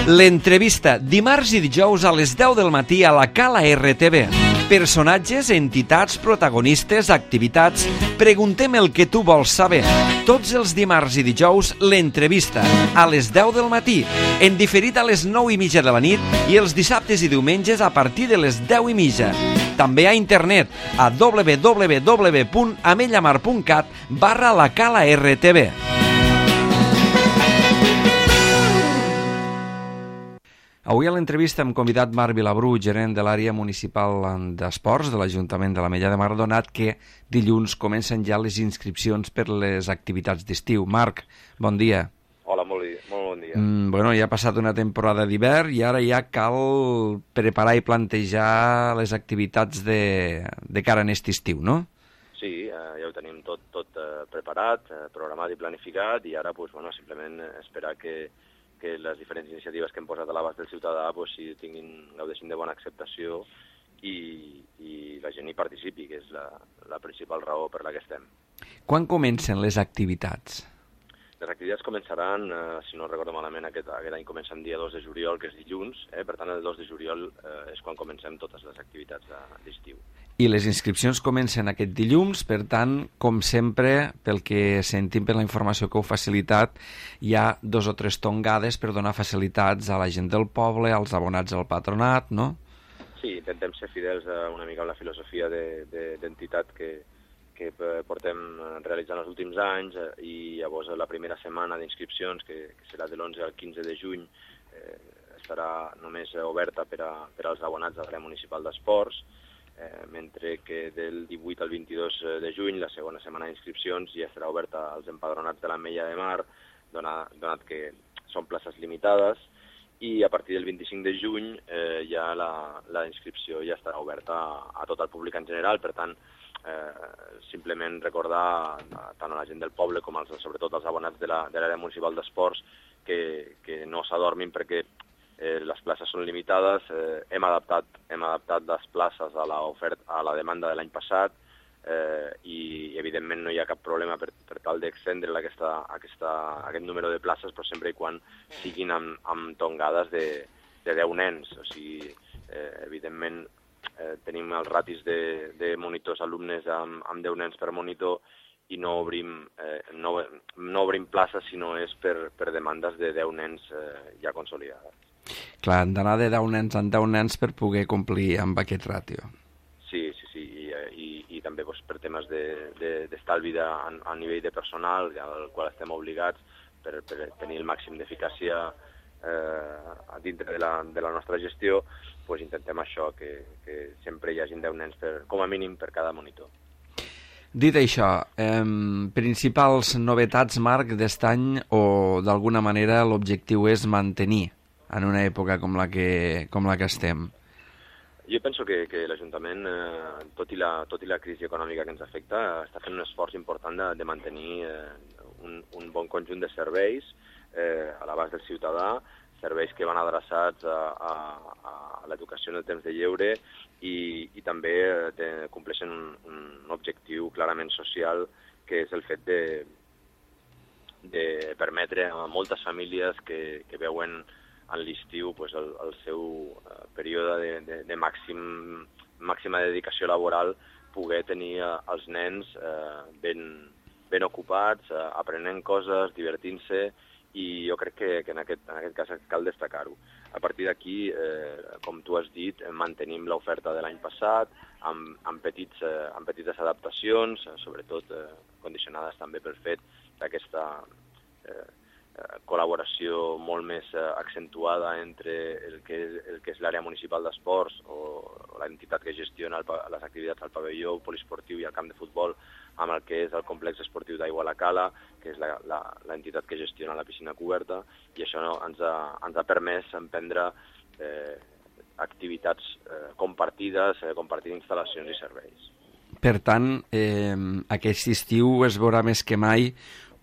L'entrevista, dimarts i dijous a les 10 del matí a la Cala RTV. Personatges, entitats, protagonistes, activitats... Preguntem el que tu vols saber. Tots els dimarts i dijous, l'entrevista, a les 10 del matí, en diferit a les 9:30 de la nit i els dissabtes i diumenges a partir de les 10:30. També a internet a www.amellamar.cat/la Cala RTV. Avui a l'entrevista hem convidat Marc Vilabrú, gerent de l'àrea municipal d'esports de l'Ajuntament de l'Ametlla de Mar, donat que dilluns comencen ja les inscripcions per les activitats d'estiu. Marc, bon dia. Hola, molt bon dia. Bueno, ja ha passat una temporada d'hivern i ara ja cal preparar i plantejar les activitats de cara a aquest estiu, no? Sí, ja ho tenim tot preparat, programat i planificat, i ara simplement esperar que les diferents iniciatives que hem posat a l'abast del ciutadà gaudeixin de bona acceptació i la gent hi participi, que és la principal raó per la que estem. Quan comencen les activitats? Les activitats començaran, si no recordo malament, aquest any comencen dia 2 de juliol, que és dilluns, per tant el 2 de juliol és quan comencem totes les activitats d'estiu. I les inscripcions comencen aquest dilluns, per tant, com sempre, pel que sentim per la informació que heu facilitat, hi ha 2 o 3 tongades per donar facilitats a la gent del poble, als abonats al patronat, no? Sí, intentem ser fidels una mica amb la filosofia d'entitat que portem realitzant els últims anys, i llavors la primera setmana d'inscripcions, que serà de l'11 al 15 de juny, estarà només oberta per als abonats de l'àrea municipal d'esports, mentre que del 18 al 22 de juny, la segona setmana d'inscripcions, ja estarà oberta als empadronats de l'Ametlla de Mar, donat que són places limitades, i a partir del 25 de juny ja la inscripció ja estarà oberta a tot el públic en general. Per tant, simplement recordar tant a la gent del poble com sobretot als abonats de l'àrea municipal d'esports que no s'adormin perquè les places són limitades. Hem adaptat les places a la demanda de l'any passat, i evidentment no hi ha cap problema per tal d'extendre aquest número de places, però sempre i quan siguin amb tongades de 10 nens. O sigui, evidentment tenim els ratis de monitors alumnes amb 10 nens per monitor i no obrim places si no és per demandes de 10 nens ja consolidades. Clar, han d'anar de 10 nens en 10 nens per poder complir amb aquest ràtio. Sí, i també per temes d'estalvi a nivell de personal, al qual estem obligats per tenir el màxim d'eficàcia dintre de la nostra gestió, intentem això, que sempre hi hagi 10 nens com a mínim per cada monitor. Dit això, principals novetats, Marc, d'aquest any, o d'alguna manera l'objectiu és mantenir en una època com la que estem? Jo penso que l'Ajuntament, tot i la crisi econòmica que ens afecta, està fent un esforç important de mantenir un bon conjunt de serveis a l'abast del ciutadà, serveis que van adreçats a l'educació en el temps de lleure i també compleixen un objectiu clarament social, que és el fet de permetre a moltes famílies que veuen en l'estiu el seu període de màxima dedicació laboral, poder tenir els nens ben ocupats, aprenent coses, divertint-se, i jo crec que en aquest cas cal destacar-ho. A partir d'aquí, com tu has dit, mantenim l'oferta de l'any passat, amb petites adaptacions, sobretot condicionades també pel fet d'aquesta col·laboració molt més accentuada entre el que és l'àrea municipal d'esports o l'entitat que gestiona les activitats al pavelló poliesportiu i al camp de futbol, amb el que és el complex esportiu d'Aigua a la Cala, que és l'entitat que gestiona la piscina coberta, i això ens ha permès emprendre activitats compartides, compartir instal·lacions i serveis. Per tant, aquest estiu es veurà més que mai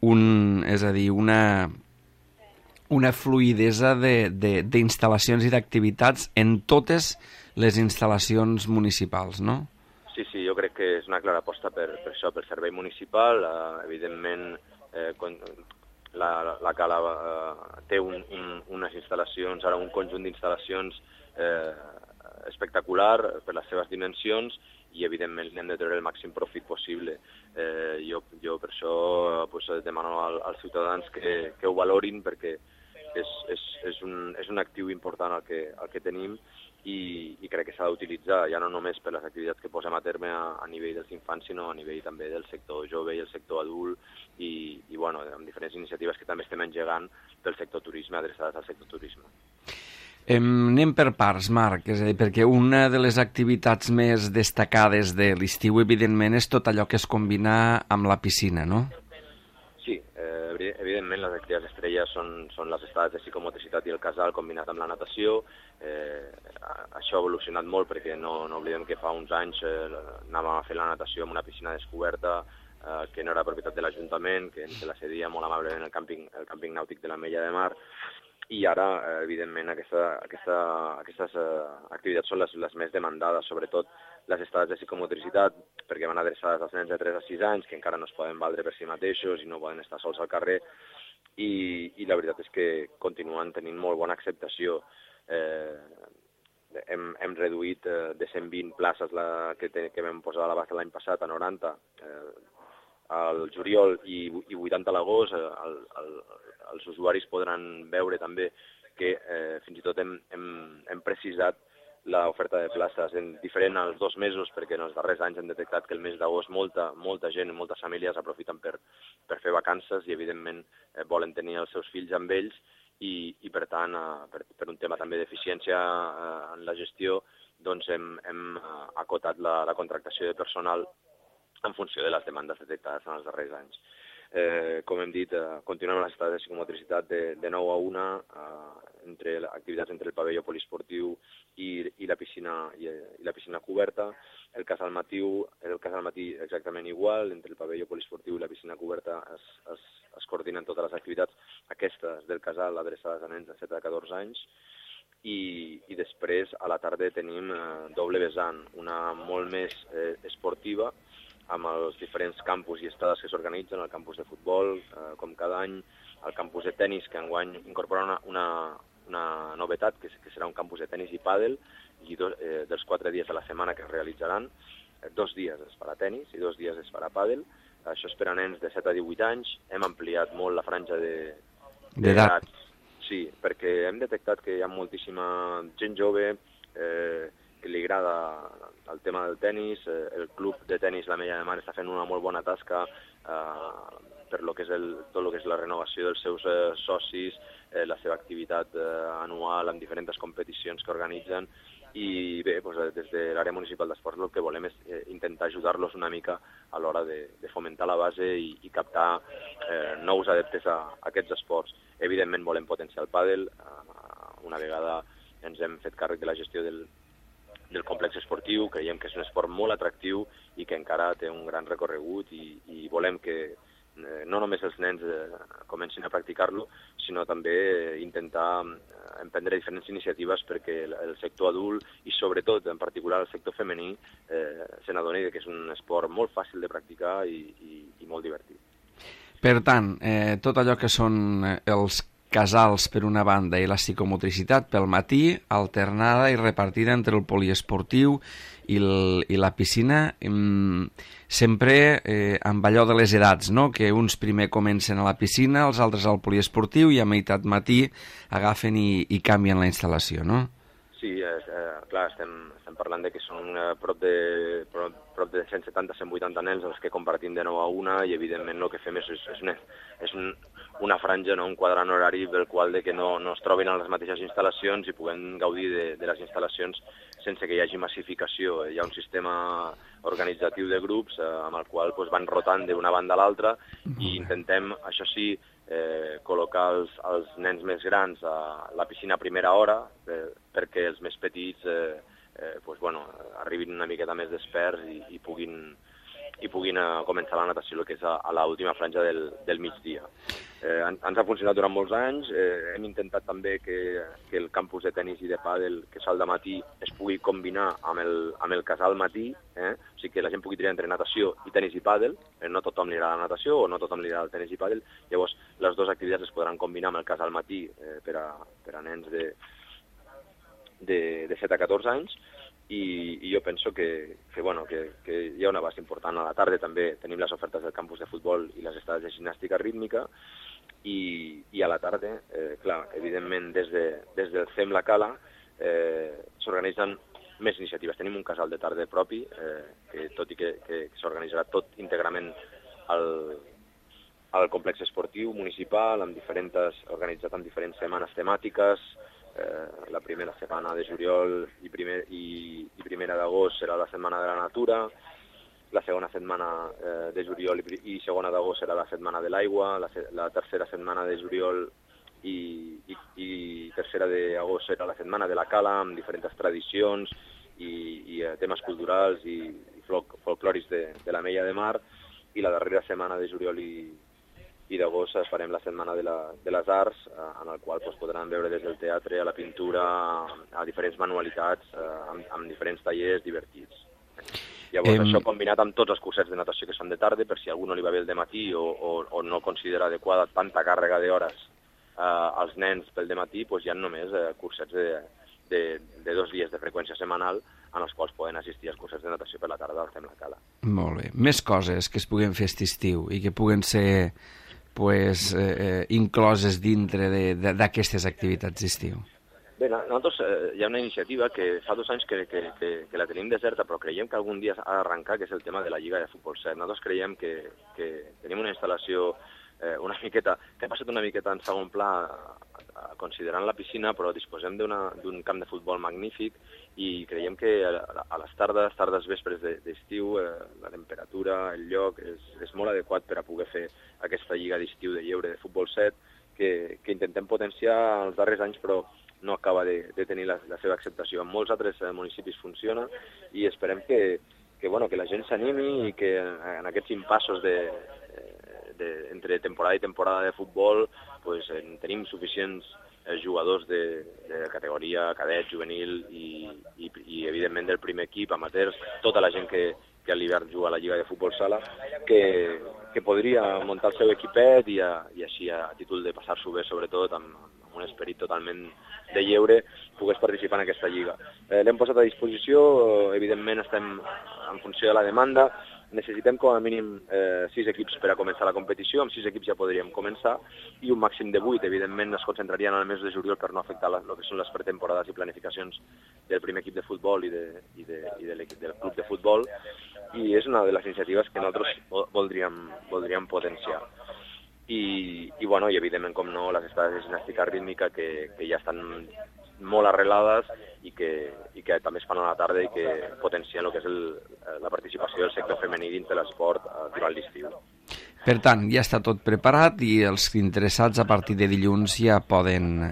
una fluïdesa d'instal·lacions i d'activitats en totes les instal·lacions municipals, no? Sí, jo crec que és una clara aposta per això, pel servei municipal. Evidentment, la cala té unes instal·lacions, ara un conjunt d'instal·lacions espectacular per les seves dimensions i evidentment n'hem de treure el màxim profit possible. Jo per això demano als ciutadans que ho valorin perquè és un actiu important el que tenim i crec que s'ha d'utilitzar ja no només per les activitats que posem a terme a nivell dels infants, sinó a nivell també del sector jove i el sector adult i amb diferents iniciatives que també estem engegant pel sector turisme, adreçades al sector turisme. Anem per parts, Marc, és a dir, perquè una de les activitats més destacades de l'estiu, evidentment, és tot allò que es combina amb la piscina, no? Sí, evidentment les activitats estrelles són les estades de psicomotricitat i el casal combinat amb la natació. Això ha evolucionat molt perquè no oblidem que fa uns anys anàvem a fer la natació en una piscina descoberta que no era propietat de l'Ajuntament, que ens la cedia molt amablement el càmping nàutic de l'Ametlla de Mar, i ara, evidentment, aquestes activitats són les més demandades, sobretot les estades de psicomotricitat, perquè van adreçades als nens de 3 a 6 anys, que encara no es poden valdre per si mateixos i no poden estar sols al carrer, i la veritat és que continuen tenint molt bona acceptació. Hem reduït de 120 places que vam posar a l'abast l'any passat a 90 al juliol i 80 a l'agost. Els usuaris podran veure també que fins i tot hem precisat l'oferta de places diferent als 2 mesos, perquè en els darrers anys hem detectat que el mes d'agost molta gent, moltes famílies aprofiten per fer vacances i evidentment volen tenir els seus fills amb ells i per tant, per un tema també d'eficiència en la gestió, doncs hem acotat la contractació de personal en funció de les demandes detectades en els darrers anys. Com hem dit, continuem les estades de psicomotricitat de 9 a 1, activitats entre el pavelló poliesportiu i la piscina coberta. El cas al matí exactament igual, entre el pavelló poliesportiu i la piscina coberta es coordinen totes les activitats aquestes del casal adreçades a nens de 7 a 14 anys. I després a la tarda tenim doble vessant, una molt més esportiva, amb els diferents campus i estades que s'organitzen, el campus de futbol, com cada any, el campus de tenis, que enguany incorpora una novetat, que serà un campus de tenis i pàdel, i dels 4 dies de la setmana que es realitzaran, 2 dies es farà tenis i 2 dies es farà pàdel. Això és per a nens de 7 a 18 anys. Hem ampliat molt la franja d'edats. Sí, perquè hem detectat que hi ha moltíssima gent jove que li agrada el tema del tenis. El club de tenis l'Ametlla de Mar està fent una molt bona tasca per tot el que és la renovació dels seus socis, la seva activitat anual amb diferents competicions que organitzen. I bé, des de l'àrea municipal d'esports el que volem és intentar ajudar-los una mica a l'hora de fomentar la base i captar nous adeptes a aquests esports. Evidentment volem potenciar el pàdel. Una vegada ens hem fet càrrec de la gestió del complex esportiu, creiem que és un esport molt atractiu i que encara té un gran recorregut i volem que no només els nens comencin a practicar-lo, sinó també intentar emprendre diferents iniciatives perquè el sector adult i sobretot, en particular, el sector femení se n'adoni que és un esport molt fàcil de practicar i molt divertit. Per tant, tot allò que són els casals per una banda i la psicomotricitat pel matí, alternada i repartida entre el poliesportiu i la piscina, sempre amb allò de les edats, no? Que uns primer comencen a la piscina, els altres al poliesportiu i a meitat matí agafen i canvien la instal·lació, no? Sí, clar, estem parlant de que són prop de 170-180 nens els que compartim de 9 a 1 i evidentment el que fem és una franja, un quadrant horari pel qual que no es trobin a les mateixes instal·lacions i puguem gaudir de les instal·lacions sense que hi hagi massificació. Hi ha un sistema organitzatiu de grups amb el qual van rotant d'una banda a l'altra i intentem, això sí, col·locar els nens més grans a la piscina a primera hora perquè els més petits arribin una miqueta més desperts i puguin i puguin començar la natació, que és a l'última franja del migdia. Ens ha funcionat durant molts anys, hem intentat també que el campus de tenis i de pàdel, que és al matí, es pugui combinar amb el casal matí, o sigui que la gent pugui triar entre natació i tenis i pàdel, no tothom li agrada la natació o no tothom li agrada el tenis i pàdel, llavors les dues activitats es podran combinar amb el casal matí per a nens de 7 a 14 anys, i jo penso que hi ha un abast important. A la tarda també tenim les ofertes del campus de futbol i les estades de gimnàstica rítmica, i a la tarda, clar, evidentment des del CEM La Cala s'organitzen més iniciatives. Tenim un casal de tarda propi, que tot i que s'organitzarà tot íntegrament al complex esportiu municipal, organitzat en diferents setmanes temàtiques. La primera setmana de juliol i primera d'agost serà la Setmana de la Natura, la segona setmana de juliol i segona d'agost serà la Setmana de l'Aigua, la tercera setmana de juliol i tercera d'agost serà la Setmana de la Cala, amb diferents tradicions i temes culturals i folclòrics de la Mella de Mar, i la darrera setmana de juliol i d'agost farem la Setmana de les Arts, en el qual podran veure des del teatre a la pintura, a diferents manualitats, amb diferents tallers divertits. Llavors, això combinat amb tots els cursets de natació que són de tarda, per si algú no li va bé el dematí o no considera adequada tanta càrrega d'hores als nens pel dematí, doncs hi ha només cursets de 2 dies de freqüència setmanal en els quals poden assistir als cursets de natació per la tarda al CEM La Cala. Molt bé. Més coses que es puguen fer aquest estiu i que puguen ser incloses dintre d'aquestes activitats d'estiu? Bé, nosaltres hi ha una iniciativa que fa 2 anys que la tenim deserta, però creiem que algun dia ha d'arrencar, que és el tema de la Lliga de Futbol 7. Nosaltres creiem que tenim una instal·lació una miqueta, que ha passat una miqueta en segon pla considerant la piscina, però disposem d'un camp de futbol magnífic i creiem que a les tardes vespres d'estiu, la temperatura, el lloc, és molt adequat per a poder fer aquesta lliga d'estiu de lleure de futbol 7, que intentem potenciar els darrers anys, però no acaba de tenir la seva acceptació. En molts altres municipis funciona i esperem que la gent s'animi i que en aquests impassos entre temporada i temporada de futbol tenim suficients jugadors de categoria cadet, juvenil i evidentment del primer equip, amateurs, tota la gent que a l'hivern juga a la Lliga de Futbol Sala, que podria muntar el seu equipet i així a títol de passar-s'ho bé, sobretot amb un esperit totalment de lleure, pogués participar en aquesta lliga. L'hem posat a disposició, evidentment estem en funció de la demanda, necessitem com a mínim 6 equips per a començar la competició, amb 6 equips ja podríem començar, i un màxim de 8, evidentment es concentrarien en el mes de juliol per no afectar el que són les pretemporades i planificacions del primer equip de futbol i del club de futbol, i és una de les iniciatives que nosaltres voldríem potenciar. I evidentment, com no, les estades de gimnàstica rítmica que ja estan molt arrelades i que també es fan a la tarda i que potencien el que és la participació del sector femení dins de l'esport durant l'estiu. Per tant, ja està tot preparat i els interessats a partir de dilluns ja poden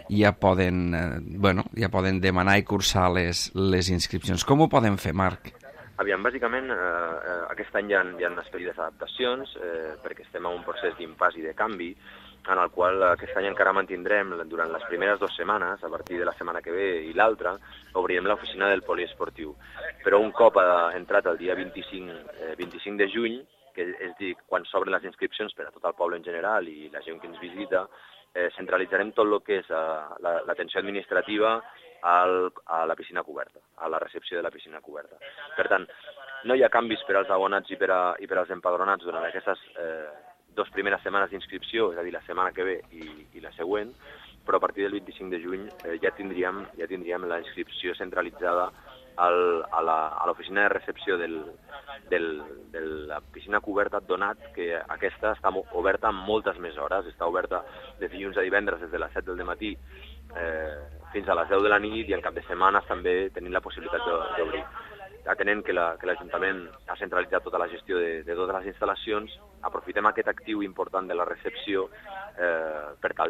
demanar i cursar les inscripcions. Com ho poden fer, Marc? Aviam, bàsicament, aquest any hi ha esperides adaptacions perquè estem en un procés d'impàs i de canvi en el qual aquest any encara mantindrem durant les primeres 2 setmanes, a partir de la setmana que ve i l'altra, obrirem l'oficina del poliesportiu. Però un cop entrat el dia 25 de juny, que és dir, quan s'obren les inscripcions per a tot el poble en general i la gent que ens visita, centralitzarem tot el que és l'atenció administrativa a la piscina coberta, a la recepció de la piscina coberta. Per tant, no hi ha canvis per als abonats i per als empadronats durant aquestes 2 primeres setmanes d'inscripció, és a dir, la setmana que ve i la següent, però a partir del 25 de juny ja tindríem la inscripció centralitzada a l'oficina de recepció de la piscina coberta, donat que aquesta està oberta amb moltes més hores, està oberta de dilluns a divendres des de les 7 del matí fins a les 10 de la nit, i en cap de setmanes també tenim la possibilitat d'obrir. Atenent que l'Ajuntament ha centralitzat tota la gestió de totes les instal·lacions, aprofitem aquest actiu important de la recepció per tal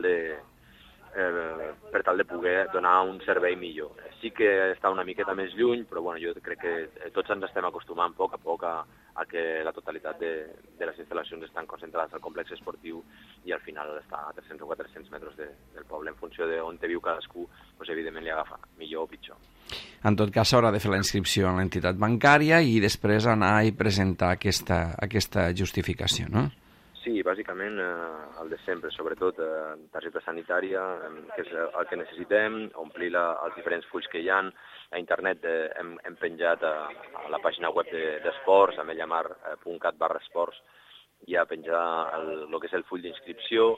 de poder donar un servei millor. Sí que està una miqueta més lluny, però jo crec que tots ens estem acostumant a poc a que la totalitat de les instal·lacions estan concentrades al complex esportiu i al final està a 300 o 400 metres del poble. En funció d'on te viu cadascú, doncs, evidentment li agafa millor o pitjor. En tot cas, s'haurà de fer la inscripció en l'entitat bancària i després anar i presentar aquesta justificació, no? Sí, bàsicament el de sempre, sobretot targeta sanitària, que és el que necessitem, omplir els diferents fulls que hi ha. A internet hem penjat a la pàgina web d'esports, ametlllamar.cat/esports, hi ha penjar el que és el full d'inscripció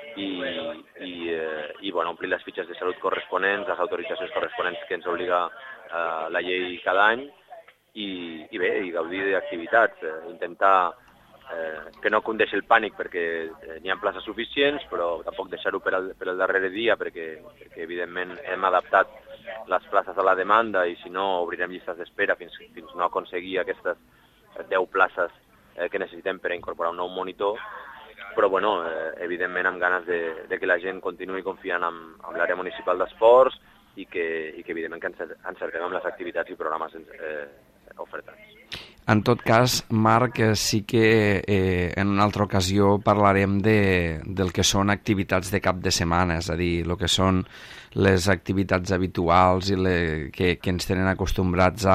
i omplir les fitxes de salut corresponents, les autoritzacions corresponents que ens obliga la llei cada any i gaudir d'activitats, intentar que no cundeixi el pànic perquè n'hi ha places suficients, però tampoc deixar-ho per al darrere dia perquè evidentment hem adaptat les places a la demanda i si no obrirem llistes d'espera fins no aconseguir aquestes 10 places que necessitem per incorporar un nou monitor, però evidentment amb ganes de que la gent continuï confiant en l'àrea municipal d'esports i que evidentment que encertem amb les activitats i programes ofertats. En tot cas, Marc, sí que en una altra ocasió parlarem del que són activitats de cap de setmana, és a dir, el que són les activitats habituals i que ens tenen acostumbrats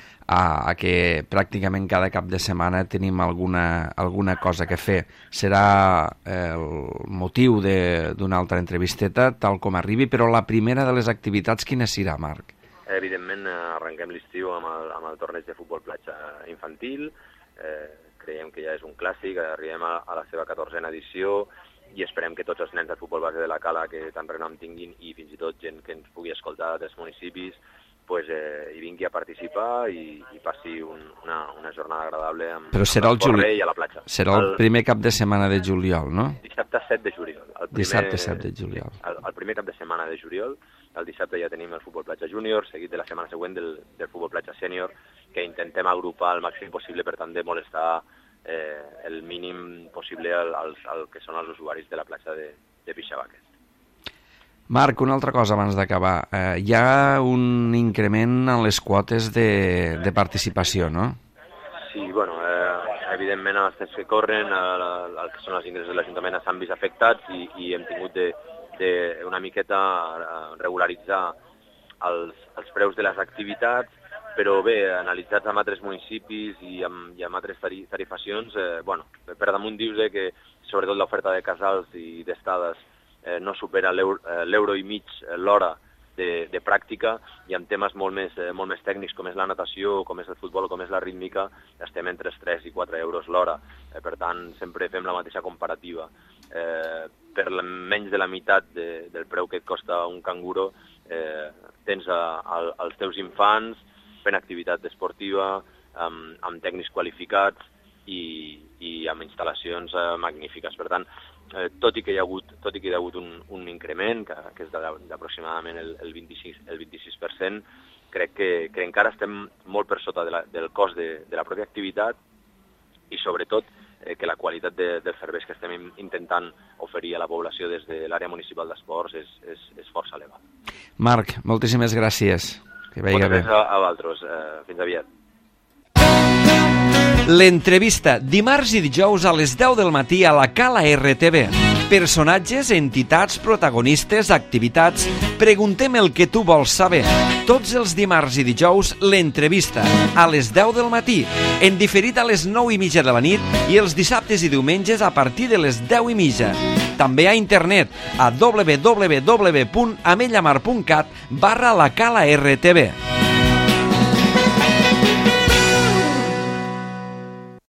a que pràcticament cada cap de setmana tenim alguna cosa que fer. Serà el motiu d'una altra entrevisteta, tal com arribi, però la primera de les activitats quina serà, Marc? Evidentment, arrenquem l'estiu amb el torneig de futbol platja infantil. Creiem que ja és un clàssic, arribem a la seva 14a edició i esperem que tots els nens de futbol base de la Cala que tant renom tinguin i fins i tot gent que ens pugui escoltar dels municipis hi vingui a participar i passi una jornada agradable amb l'esport rei a la platja. Serà el primer cap de setmana de juliol, no? Dissabte 7 de juliol. Dissabte 7 de juliol. El primer cap de setmana de juliol. El dissabte ja tenim el futbol platja júnior, seguit de la setmana següent del futbol platja sènior, que intentem agrupar el màxim possible per tant de molestar el mínim possible al que són els usuaris de la platja de Pixabaques. Marc, una altra cosa abans d'acabar. Hi ha un increment en les quotes de participació, no? Sí, evidentment els temps que corren, el que són els ingressos de l'Ajuntament s'han vist afectats i hem tingut una miqueta regularitzar els preus de les activitats, però bé, analitzats amb altres municipis i amb altres tarifacions, per damunt dius que sobretot l'oferta de casals i d'estades no supera l'euro i mig l'hora de pràctica i amb temes molt més tècnics com és la natació, com és el futbol o com és la rítmica, estem entre 3 i 4 euros l'hora. Per tant, sempre fem la mateixa comparativa. Per menys de la meitat del preu que et costa un canguro, tens els teus infants fent activitat esportiva, amb tècnics qualificats i amb instal·lacions magnífiques. Per tant, tot i que hi ha hagut un increment, que és d'aproximadament el 26%, crec que encara estem molt per sota del cost de la pròpia activitat i sobretot que la qualitat dels serveis que estem intentant oferir a la població des de l'àrea municipal d'esports és força elevada. Marc, moltíssimes gràcies. Que vagi bé. Moltes gràcies a vosaltres. Fins aviat. L'entrevista, dimarts i dijous a les 10 del matí a la Cala RTV. Personatges, entitats, protagonistes, activitats... Preguntem el que tu vols saber. Tots els dimarts i dijous, l'entrevista, a les 10 del matí, en diferit a les 9:30 de la nit i els dissabtes i diumenges a partir de les 10:30. També a internet a www.ametlllamar.cat/la Cala RTV.